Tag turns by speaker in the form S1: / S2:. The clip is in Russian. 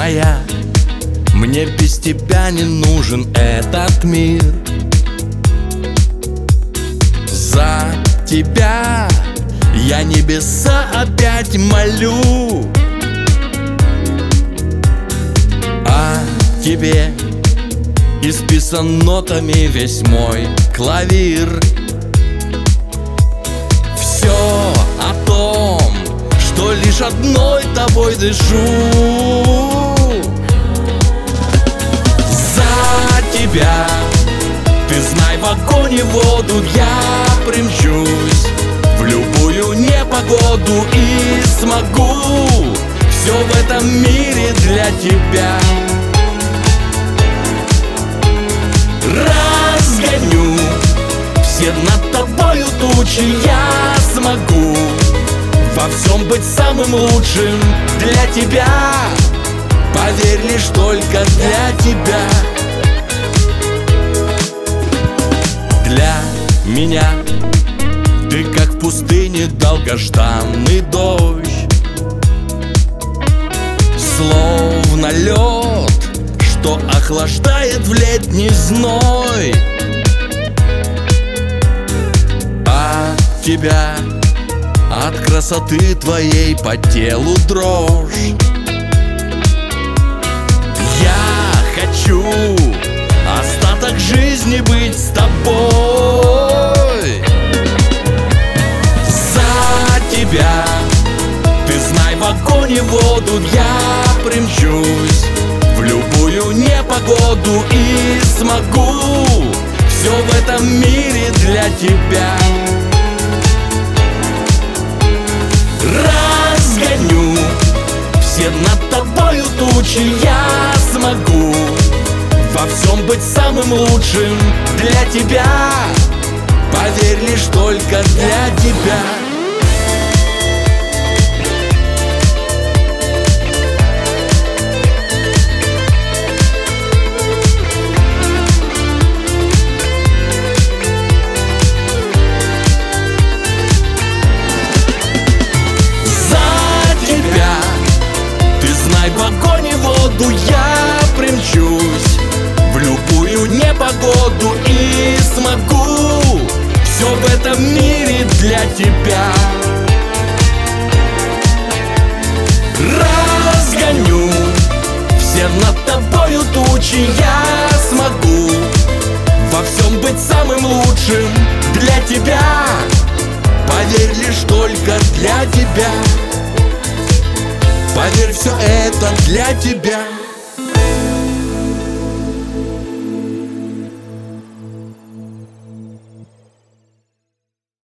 S1: моя, мне без тебя не нужен этот мир. За тебя я небеса опять молю, а тебе исписан нотами весь мой клавир. Все о том, что лишь одной тобой дышу. За тебя, ты знай, в огонь и воду я примчусь в любую непогоду и смогу все в этом мире для тебя. Разгоню все над тобою тучи, я смогу во всем быть самым лучшим для тебя. Поверь, лишь только для тебя. Для меня ты как в пустыне долгожданный дождь, словно лед, что охлаждает в летний зной. А тебя от красоты твоей по телу дрожь. Я хочу остаток жизни быть с тобой. За тебя, ты знай, в огонь и воду я примчусь в любую непогоду и смогу все в этом мире для тебя. Разгоню все над тобою тучи, я смогу во всем быть самым лучшим для тебя. Поверь, лишь только для тебя. В огонь и воду я примчусь в любую непогоду и смогу все в этом мире для тебя. Разгоню все над тобою тучи, я смогу во всем быть самым лучшим для тебя. Поверь, лишь только для тебя. Поверь, все это для тебя.